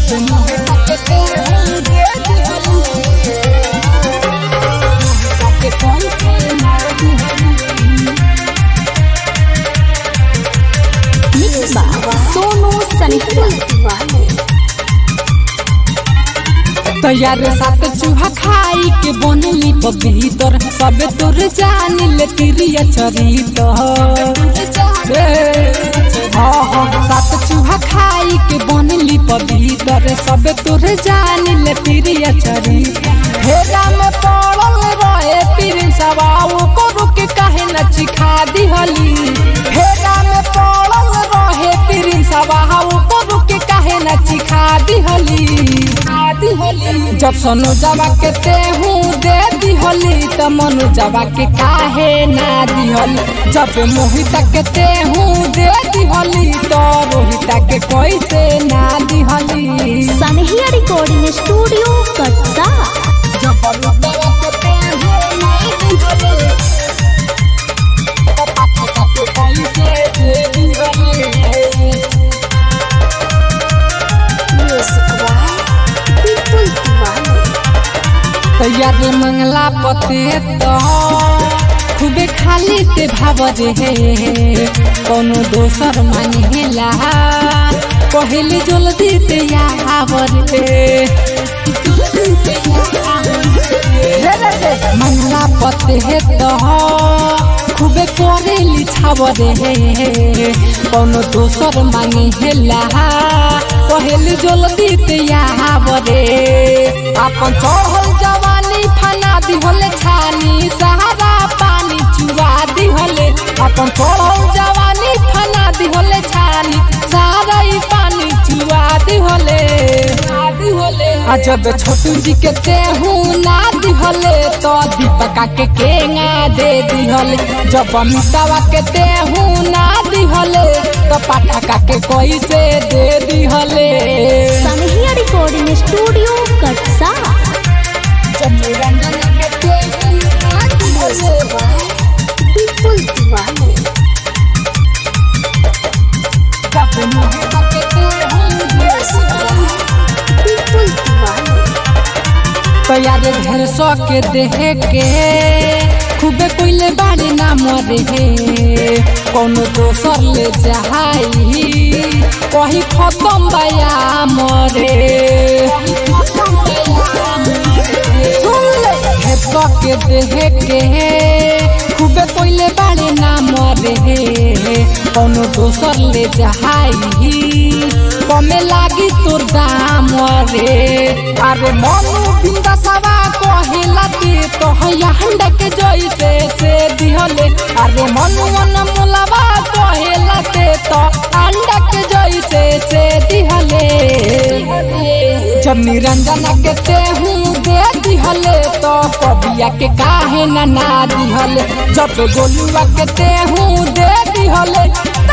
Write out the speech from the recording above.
तैयार साथ चूहा खाई के बनली पवित्र सब तोर जान ले तिरिया चरित्र सात चूहा खाई के बनली पवित्र सब तोर जान ले तिरिया चरित्र हेरा में पड़ल रहे पीर सवाओ को रुक काहे न चिखा दिहली हेरा में पड़ल रहे पीर सवाओ को रुक काहे न चिखा दिहली जब सोनू जावा के तेहू दे दिहली त मनु जावा के काहे ना दिहली जब मोहिता के तेहू दे दिहली तो रोहिता के कैसे ना दिहली। सनहिया रिकॉर्डिंग स्टूडियो कटसा। जब जावा के तेहू ना दिहली तो पापा के कैसे दे दिहली। तैयार मंगला पते तो खूबे खाली ते भाव रे कोनो दोसर मांगेला कहली जल्दी ते आवर रे मंगला पते तो खूबे करेली छाव रे कोनो दोसर मांगेला कहली जल्दी ते आवर रे अपन चढ़ल जवानी फना दिहले छानी सहारा पानी चुआ दिहले अपन चढ़ल जवानी फना दिहले छानी सहारा पानी चुआ दिहले जब छोटू जी के तेहू ना दिहले तो दीपका के केंगा दे दिहले जब अमितावा के तेहू ना दिहले तो पाठका के कैसे दे दिहले। सनहिया रिकॉर्डिंग स्टूडियो कटसा। तैयार घर सौ के देह के खूबे कोइले बाड़ी ना मरे कोनो दोसर ले जाई कही खत्म बया मरे के देह के खूबे कोइले बाड़ी ना मरे कोनो दोसर ले जाई कमे लागी तोर दाम रे अरे मनु बिंदा सवा कहेला के तो हंडा के जइसे से दिहले अरे मनु मन मुलावा कहेला के तो अंडा के जइसे से दिहले जब निरंजना के तेहू दे दिहले तो कबिया के काहे ना दिहले जब गोलुआ के तेहू दे दिहले